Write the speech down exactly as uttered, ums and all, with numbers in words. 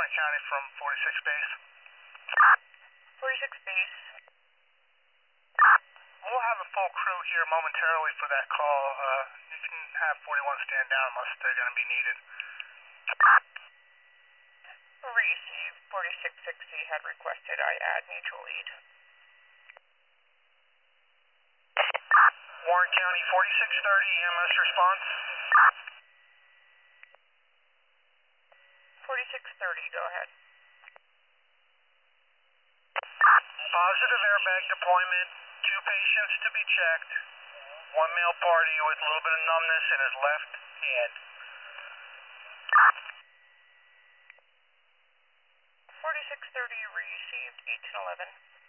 Warren County from forty-six base. forty-six base. We'll have a full crew here momentarily for that call. Uh, you can have forty-one stand down unless they're going to be needed. Receive. forty-six sixty had requested I add mutual lead. Warren County forty-six thirty E M S response. forty-six thirty, go ahead. Positive airbag deployment. Two patients to be checked. One male party with a little bit of numbness in his left hand. forty-six thirty received, eighteen eleven.